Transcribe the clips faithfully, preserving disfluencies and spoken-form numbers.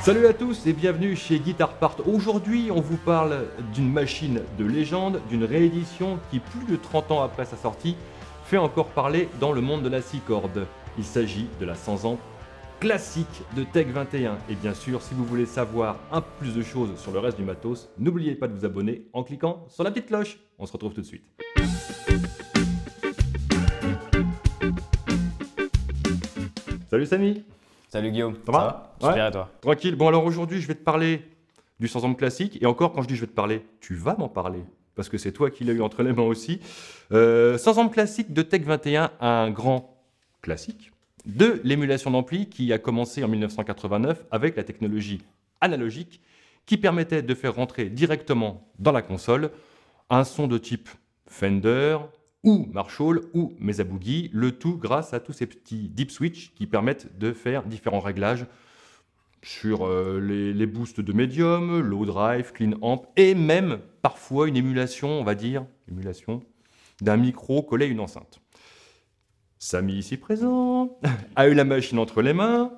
Salut à tous et bienvenue chez Guitar Part. Aujourd'hui, on vous parle d'une machine de légende, d'une réédition qui, plus de trente ans après sa sortie, fait encore parler dans le monde de la six cordes. Il s'agit de la cent amp classique de Tech vingt et un. Et bien sûr, si vous voulez savoir un peu plus de choses sur le reste du matos, n'oubliez pas de vous abonner en cliquant sur la petite cloche. On se retrouve tout de suite. Salut Samy. Salut Guillaume, ça, ça va, va Super, et toi? Tranquille. Bon, alors aujourd'hui, je vais te parler du cent amp classique. Et encore, quand je dis je vais te parler, tu vas m'en parler. Parce que c'est toi qui l'as eu entre les mains aussi. Euh, cent amp classique de Tech vingt et un, un grand classique de l'émulation d'ampli qui a commencé en mille neuf cent quatre-vingt-neuf avec la technologie analogique qui permettait de faire rentrer directement dans la console un son de type Fender ou Marshall ou Mesa Boogie, le tout grâce à tous ces petits deep switch qui permettent de faire différents réglages sur euh, les, les boosts de médium, low drive, clean amp et même parfois une émulation, on va dire, émulation d'un micro collé à une enceinte. Samy ici présent a eu la machine entre les mains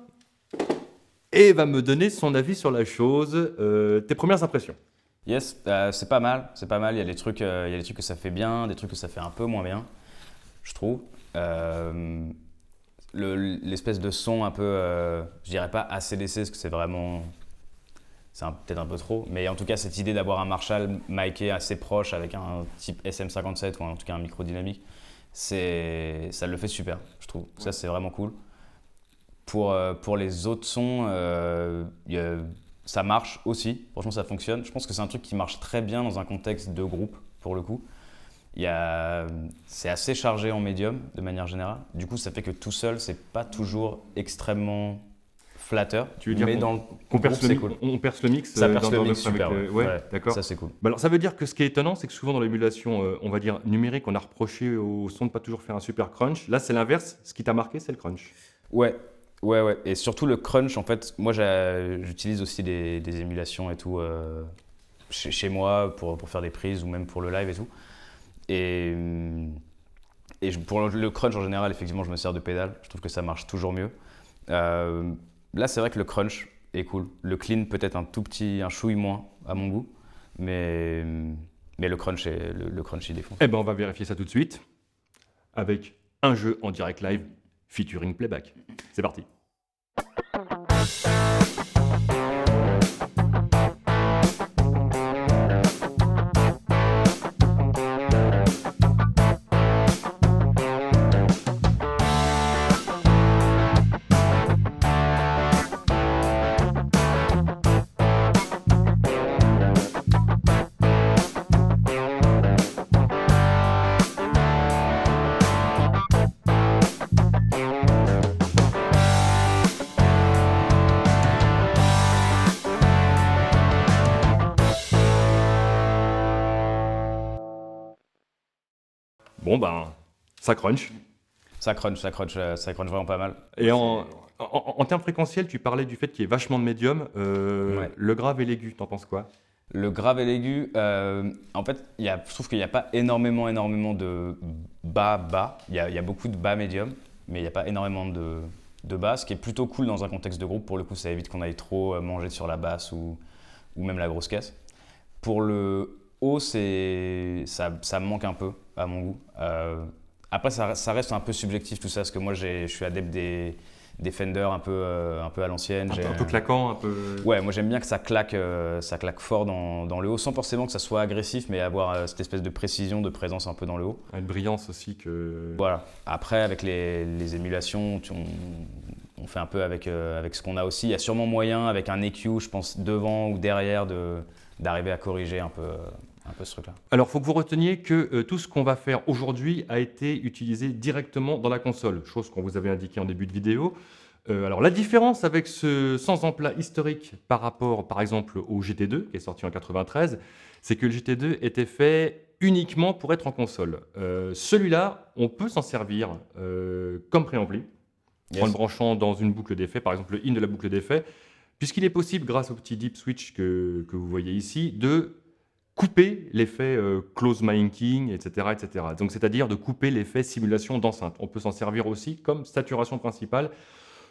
et va me donner son avis sur la chose. Euh, tes premières impressions? Yes, euh, c'est pas mal, c'est pas mal. Il y a des trucs, euh, il y a des trucs que ça fait bien, des trucs que ça fait un peu moins bien, je trouve. Euh, le, l'espèce de son un peu, euh, je dirais pas A C D C parce que c'est vraiment, c'est un, peut-être un peu trop, mais en tout cas cette idée d'avoir un Marshall miké assez proche avec un type S M cinquante-sept ou en tout cas un micro dynamique, c'est, ça le fait super, je trouve. Ça c'est vraiment cool. Pour, euh, pour les autres sons, euh, y a, ça marche aussi, franchement ça fonctionne. Je pense que c'est un truc qui marche très bien dans un contexte de groupe, pour le coup. Il y a, c'est assez chargé en médium, de manière générale. Du coup, ça fait que tout seul, c'est pas toujours extrêmement flatteur. Tu veux dire mais qu'on, dans le qu'on groupe, perce le, c'est mi- cool. on perce le mix Ça euh, perce dans- le dans mix notre- super, avec, euh, ouais. ouais, Ouais, d'accord. ça c'est cool. Bah alors, ça veut dire que ce qui est étonnant, c'est que souvent dans l'émulation, euh, on va dire numérique, on a reproché au son de pas toujours faire un super crunch. Là, c'est l'inverse. Ce qui t'a marqué, c'est le crunch. Ouais, ouais, ouais. Et surtout le crunch, en fait, moi j'ai- j'utilise aussi des, des émulations et tout euh, chez, chez moi pour, pour faire des prises ou même pour le live et tout. Et, et je- pour le crunch en général, effectivement, je me sers de pédale. Je trouve que ça marche toujours mieux. Euh, là, c'est vrai que le crunch est cool. Le clean peut-être un tout petit, un chouille moins à mon goût, mais, mais le crunch, est, le, le crunch il défonce. Eh ben, on va vérifier ça tout de suite avec un jeu en direct live featuring playback. C'est parti. Bon ben, ça crunch. Ça crunch, ça crunch, euh, ça crunch vraiment pas mal. Et en, en, en termes fréquentiels, tu parlais du fait qu'il y ait vachement de médium. Euh, Ouais. Le grave et l'aigu, t'en penses quoi? Le grave et l'aigu, euh, en fait, il y a, je trouve qu'il n'y a pas énormément, énormément de bas, bas. Il y a, il y a beaucoup de bas médium, mais il n'y a pas énormément de, de bas, ce qui est plutôt cool dans un contexte de groupe. Pour le coup, ça évite qu'on aille trop euh, manger sur la basse ou, ou même la grosse caisse. Pour le haut, c'est, ça, ça me manque un peu, à mon goût. Euh, après, ça, ça reste un peu subjectif tout ça, parce que moi, j'ai, je suis adepte des, des Fender un peu, euh, un peu à l'ancienne. Un, J'ai peu- un peu claquant, un peu. Ouais, moi j'aime bien que ça claque, euh, ça claque fort dans, dans le haut, sans forcément que ça soit agressif, mais avoir euh, cette espèce de précision, de présence un peu dans le haut. Une brillance aussi que. Voilà. Après, avec les, les émulations, tu- on, on fait un peu avec, euh, avec ce qu'on a aussi. Il y a sûrement moyen, avec un E Q, je pense, devant ou derrière, de, d'arriver à corriger un peu, euh, un peu ce truc-là. Alors, il faut que vous reteniez que euh, tout ce qu'on va faire aujourd'hui a été utilisé directement dans la console, chose qu'on vous avait indiqué en début de vidéo. Euh, alors, la différence avec ce sans ampla historique par rapport, par exemple, au G T deux, qui est sorti en quatre-vingt-treize, c'est que le G T deux était fait uniquement pour être en console. Euh, celui-là, on peut s'en servir euh, comme préampli, Yes. en le branchant dans une boucle d'effet, par exemple le in de la boucle d'effet, puisqu'il est possible, grâce au petit deep switch que, que vous voyez ici, de couper l'effet euh, close miking, et cetera, et cetera. Donc, c'est-à-dire de couper l'effet simulation d'enceinte. On peut s'en servir aussi comme saturation principale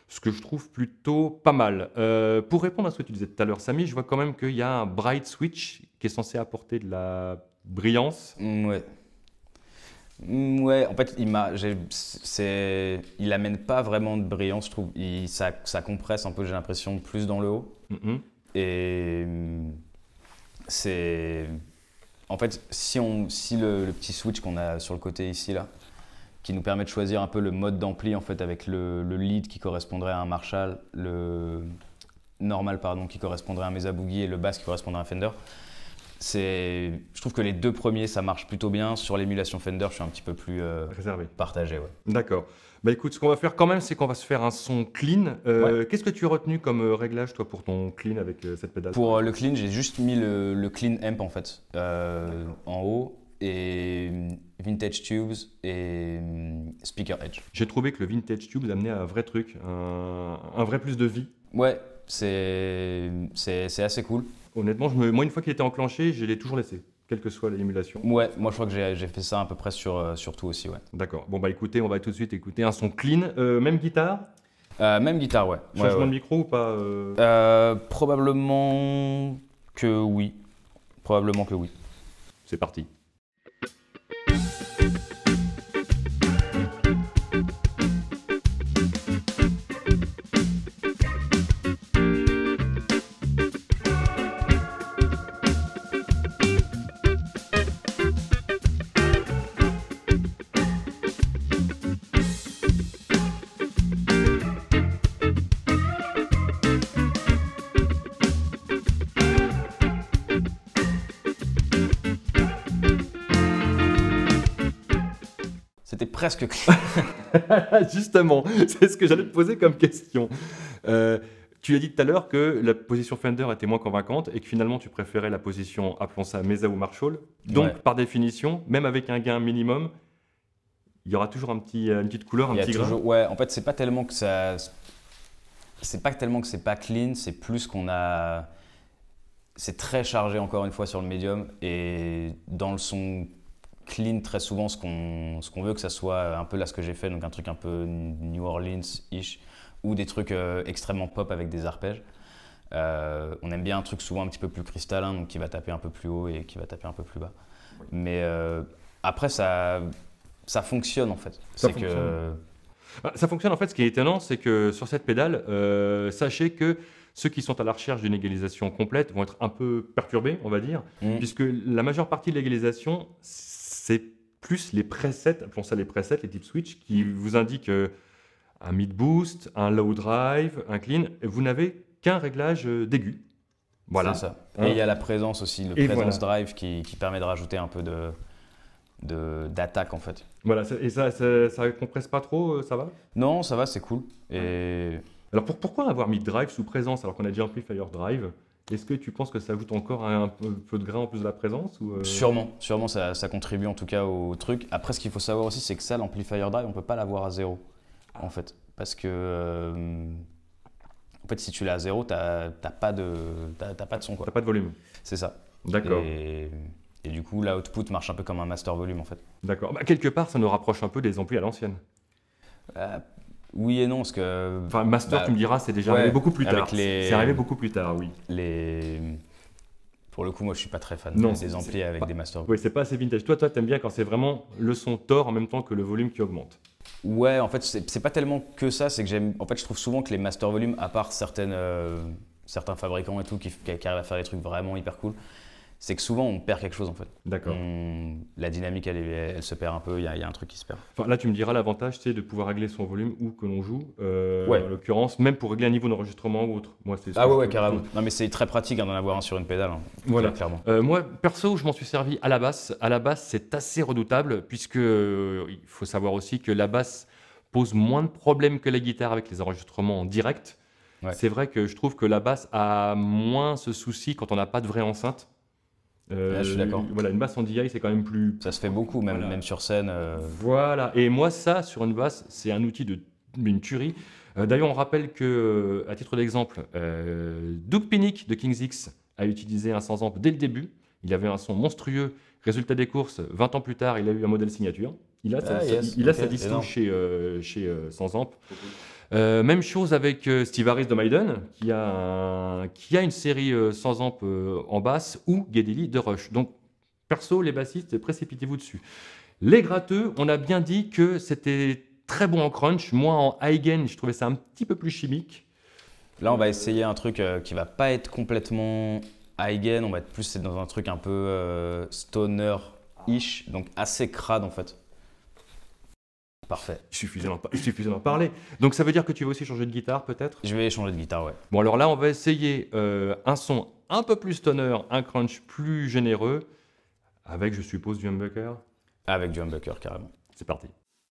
Ce que je trouve plutôt pas mal. Euh, pour répondre à ce que tu disais tout à l'heure, Samy, je vois quand même qu'il y a un bright switch qui est censé apporter de la brillance. Mm, ouais. Mm, ouais, en fait, il m'a, j'ai- c'est, il amène pas vraiment de brillance, je trouve. Il, ça, ça compresse un peu, j'ai l'impression, plus dans le haut. Mhm. Et mm, c'est, en fait, si on, si le, le petit switch qu'on a sur le côté ici là, qui nous permet de choisir un peu le mode d'ampli en fait avec le, le lead qui correspondrait à un Marshall, le normal pardon qui correspondrait à un Mesa Boogie et le bass qui correspondrait à un Fender. C'est, je trouve que les deux premiers ça marche plutôt bien. Sur l'émulation Fender, je suis un petit peu plus euh, Réservé. partagé. Ouais. D'accord. Bah écoute, ce qu'on va faire quand même, c'est qu'on va se faire un son clean. Euh, Qu'est-ce que tu as retenu comme euh, réglage, toi, pour ton clean avec euh, cette pédale? Pour euh, le clean, j'ai juste mis le, le clean amp en fait euh, en haut et euh, vintage tubes et euh, speaker edge. J'ai trouvé que le Vintage Tube amenait un vrai truc, un, un vrai plus de vie. Ouais, c'est c'est c'est assez cool. Honnêtement, je me, moi, une fois qu'il était enclenché, je l'ai toujours laissé, quelle que soit l'émulation. Ouais, moi je crois que j'ai j'ai fait ça à peu près sur, euh, sur tout aussi, ouais. D'accord. Bon, bah écoutez, on va tout de suite écouter un son clean. Euh, même guitare? Euh, même guitare, ouais. Ouais, Changement ouais. de micro ou pas euh Euh, probablement que oui. Probablement que oui. C'est parti. C'était presque clean. Justement, c'est ce que j'allais te poser comme question. Euh, tu as dit tout à l'heure que la position Fender était moins convaincante et que finalement tu préférais la position, appelons ça Mesa ou Marshall. Donc, Ouais. par définition, même avec un gain minimum, il y aura toujours un petit, une petite couleur, un Il y a petit grain. toujours, ouais, en fait, c'est pas tellement que ça. C'est pas tellement que c'est pas clean, c'est plus qu'on a. C'est très chargé encore une fois sur le médium et dans le son clean, très souvent, ce qu'on ce qu'on veut que ça soit un peu là ce que j'ai fait, donc un truc un peu New Orleans-ish ou des trucs euh, extrêmement pop avec des arpèges. Euh, on aime bien un truc souvent un petit peu plus cristallin, donc qui va taper un peu plus haut et qui va taper un peu plus bas. Mais euh, après, ça, ça fonctionne en fait. Ça C'est que fonctionne. Ah, ça fonctionne en fait. Ce qui est étonnant, c'est que sur cette pédale, euh, sachez que ceux qui sont à la recherche d'une égalisation complète vont être un peu perturbés, on va dire, Mm. puisque la majeure partie de l'égalisation, c'est plus les presets, appelons ça les presets, les deep switch, qui vous indiquent euh, un mid boost, un low drive, un clean. Et vous n'avez qu'un réglage euh, d'aigu. Voilà. c'est ça. Hein. Et il y a la présence aussi, le Et présence voilà. drive qui, qui permet de rajouter un peu de de- d'attaque en fait. Voilà. ça- Et ça, ça, ça compresse pas trop, euh, ça va? Non, ça va, c'est cool. Et Alors pour- pourquoi avoir mis drive sous présence alors qu'on a déjà amplifier drive? Est-ce que tu penses que ça ajoute encore un, un peu, peu de grain en plus de la présence ou euh, sûrement, sûrement ça, ça contribue en tout cas au truc. Après, ce qu'il faut savoir aussi, c'est que ça, l'amplifier drive, on peut pas l'avoir à zéro en fait. Parce que euh, en fait, si tu l'as à zéro, t'as t'as pas de t'as- t'as pas de son quoi. T'as pas de volume? C'est ça. D'accord. Et, et du coup, l'output marche un peu comme un master volume en fait. D'accord. Bah, quelque part, ça nous rapproche un peu des amplis à l'ancienne. Euh, oui et non, parce que Enfin, master, bah, tu me diras, c'est déjà ouais, arrivé beaucoup plus avec tard. les- C'est arrivé beaucoup plus tard, oui. les pour le coup, moi, je suis pas très fan Non, des c'est- amplis c'est avec pas- des master. Oui, c'est pas assez vintage. Toi, toi, t'aimes bien quand c'est vraiment le son tord en même temps que le volume qui augmente. Ouais, en fait, c'est c'est pas tellement que ça, c'est que j'aime. En fait, je trouve souvent que les master volumes, à part certaines, euh, certains fabricants et tout qui, qui arrivent à faire des trucs vraiment hyper cool, c'est que souvent on perd quelque chose en fait. D'accord. On- la dynamique, elle, est- elle se perd un peu, il y, a- il y a un truc qui se perd. Enfin, là, tu me diras, l'avantage, c'est de pouvoir régler son volume où que l'on joue. euh, Ouais. En l'occurrence, même pour régler un niveau d'enregistrement ou autre. Moi, c'est ce Ah que ouais, je ouais, trouve. carrément. Non, mais c'est très pratique hein, d'en avoir un sur une pédale, hein, Voilà. clairement. Euh, moi, perso, je m'en suis servi à la basse. À la basse, c'est assez redoutable, puisque euh, il faut savoir aussi que la basse pose moins de problèmes que la guitare avec les enregistrements en direct. Ouais. C'est vrai que je trouve que la basse a moins ce souci quand on n'a pas de vraie enceinte. Euh, Ouais, je suis d'accord. Voilà, une basse en D I, c'est quand même plus. Ça se fait beaucoup, même, Voilà. même sur scène. euh, Voilà. Et moi, ça, sur une basse, c'est un outil de- d'une tuerie. Euh, D'ailleurs, on rappelle que, euh, à titre d'exemple, euh, Doug Pinnick de King's X a utilisé un sans amp dès le début. Il avait un son monstrueux. Résultat des courses, vingt ans plus tard, il a eu un modèle signature. Il a, sa, Ah, sa- yes, il a ok, sa disto énorme. chez, euh, chez euh, sans amp. Euh, même chose avec euh, Steve Harris de Maiden, qui a, un- qui a une série euh, sans amp euh, en basse, ou Geddy Lee de Rush. Donc, perso, les bassistes, précipitez-vous dessus. Les gratteux, on a bien dit que c'était très bon en crunch. Moi, en high gain, je trouvais ça un petit peu plus chimique. Là, on va essayer un truc euh, qui va pas être complètement high gain, on va être plus dans un truc un peu euh, stoner-ish, donc assez crade en fait. Parfait. Il suffisait d'en, il suffisait d'en parler. Donc ça veut dire que tu vas aussi changer de guitare peut-être ? Je vais changer de guitare, ouais. Bon alors là, on va essayer euh, un son un peu plus stoner, un crunch plus généreux, avec je suppose du humbucker. Avec du humbucker carrément. C'est parti.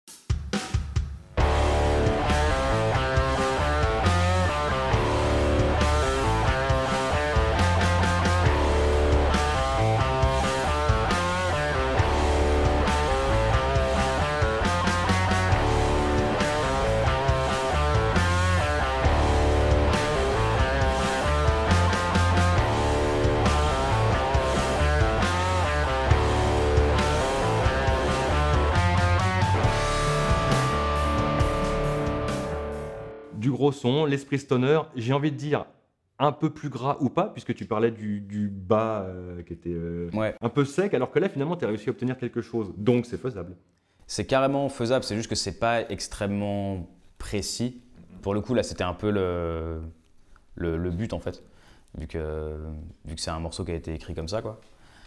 Du gros son, l'esprit stoner, j'ai envie de dire un peu plus gras ou pas, puisque tu parlais du, du bas euh, qui était euh, Ouais. un peu sec, alors que là finalement tu as réussi à obtenir quelque chose, donc c'est faisable. C'est carrément faisable, c'est juste que c'est pas extrêmement précis. Pour le coup, là, c'était un peu le, le, le but en fait, vu que, vu que c'est un morceau qui a été écrit comme ça, quoi.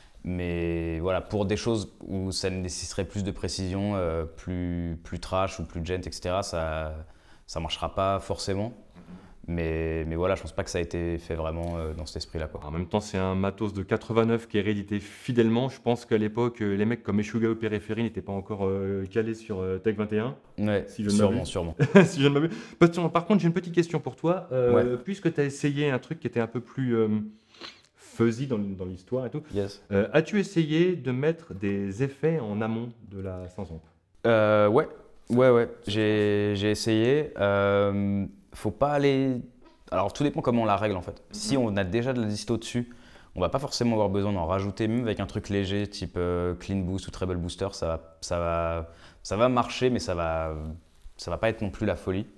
Mais voilà, pour des choses où ça nécessiterait plus de précision, euh, plus, plus trash ou plus gent, et cetera, ça ça marchera pas forcément. Mais, mais voilà, je pense pas que ça a été fait vraiment euh, dans cet esprit-là, quoi. En même temps, c'est un matos de quatre-vingt-neuf qui est réédité fidèlement. Je pense qu'à l'époque, euh, les mecs comme Meshuggah ou Periphery n'étaient pas encore euh, calés sur euh, Tech vingt et un. Ouais, Si je ne sûrement, m'abuse. sûrement. si je ne m'abuse. Parce que, Par contre, j'ai une petite question pour toi. Euh, Puisque tu as essayé un truc qui était un peu plus euh, fuzzy dans, dans l'histoire et tout, Yes. euh, as-tu essayé de mettre des effets en amont de la sans amp ? Euh, ouais, ouais, ouais. J'ai, j'ai essayé. Euh, faut pas aller. Alors, tout dépend comment on la règle en fait. Si on a déjà de la disto dessus, on va pas forcément avoir besoin d'en rajouter, même avec un truc léger type euh, Clean Boost ou Treble Booster, ça va, ça va, ça va marcher, mais ça va, ça va pas être non plus la folie.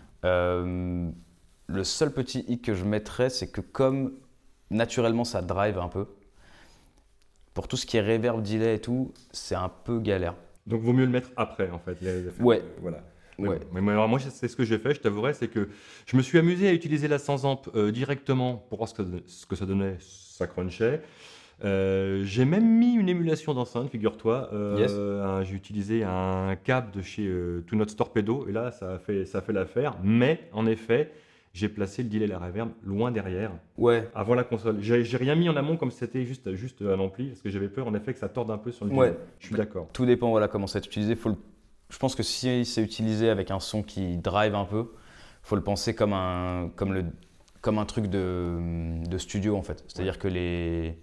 Euh, le seul petit hic que je mettrais, c'est que comme naturellement ça drive un peu, pour tout ce qui est reverb, delay et tout, c'est un peu galère. Donc, vaut mieux le mettre après, en fait. Les effets. Ouais. Euh, voilà. Ouais. Mais moi, alors moi, c'est ce que j'ai fait, je t'avouerai, c'est que je me suis amusé à utiliser la sans amp euh, directement pour voir ce que, ce que ça donnait, ça crunchait. Euh, j'ai même mis une émulation d'enceinte, figure-toi. Euh, Yes. un- j'ai utilisé un câble de chez euh, Two Notes Torpedo, et là, ça a fait, ça a fait l'affaire. Mais, en effet, j'ai placé le delay et la reverb loin derrière, Ouais. avant la console. J'ai j'ai rien mis en amont comme c'était juste, juste un ampli, parce que j'avais peur, en effet, que ça torde un peu sur le delay. Ouais. Je suis d'accord. Tout dépend voilà, comment c'est utilisé. Faut le- Je pense que si c'est utilisé avec un son qui drive un peu, faut le penser comme un, comme le, comme un truc de, de studio en fait. C'est-à-dire que les.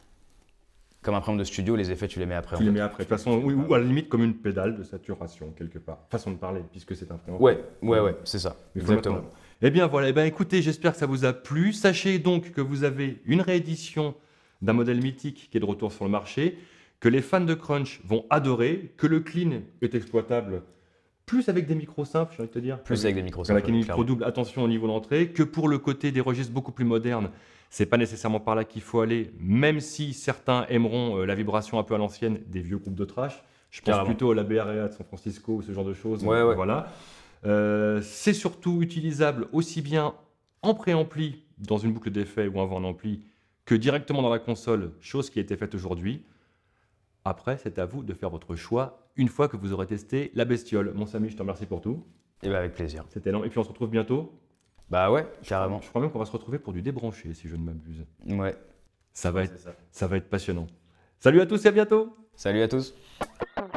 Comme un programme de studio, les effets, tu les mets après. Tu en les fait. mets après, de toute façon, oui, ou à la limite comme une pédale de saturation, quelque part. Façon de parler, puisque c'est un préampli. Ouais, ouais, ouais, c'est ça. Mais faut le Exactement. mettre en avant. Eh bien voilà, eh bien, écoutez, j'espère que ça vous a plu. Sachez donc que vous avez une réédition d'un modèle mythique qui est de retour sur le marché, que les fans de crunch vont adorer, que le clean est exploitable plus avec des micros simples, j'ai envie de te dire. Plus avec des micros. Avec une micro clairement. double, attention au niveau d'entrée, que pour le côté des registres beaucoup plus modernes, c'est pas nécessairement par là qu'il faut aller, même si certains aimeront euh, la vibration un peu à l'ancienne des vieux groupes de trash. Je pense Carrément. plutôt à la B R A de San Francisco ou ce genre de choses. Ouais, ouais. Voilà. Euh, c'est surtout utilisable aussi bien en préampli, dans une boucle d'effet ou avant un ampli, que directement dans la console, chose qui a été faite aujourd'hui. Après, c'est à vous de faire votre choix une fois que vous aurez testé la bestiole. Mon Samy, je te remercie pour tout. Et bah avec plaisir. C'était lent. Et puis on se retrouve bientôt. Bah ouais, carrément. Je crois même qu'on va se retrouver pour du débranché, si je ne m'abuse. Ouais. Ça va être, C'est ça. ça va être passionnant. Salut à tous et à bientôt. Salut à tous. Thank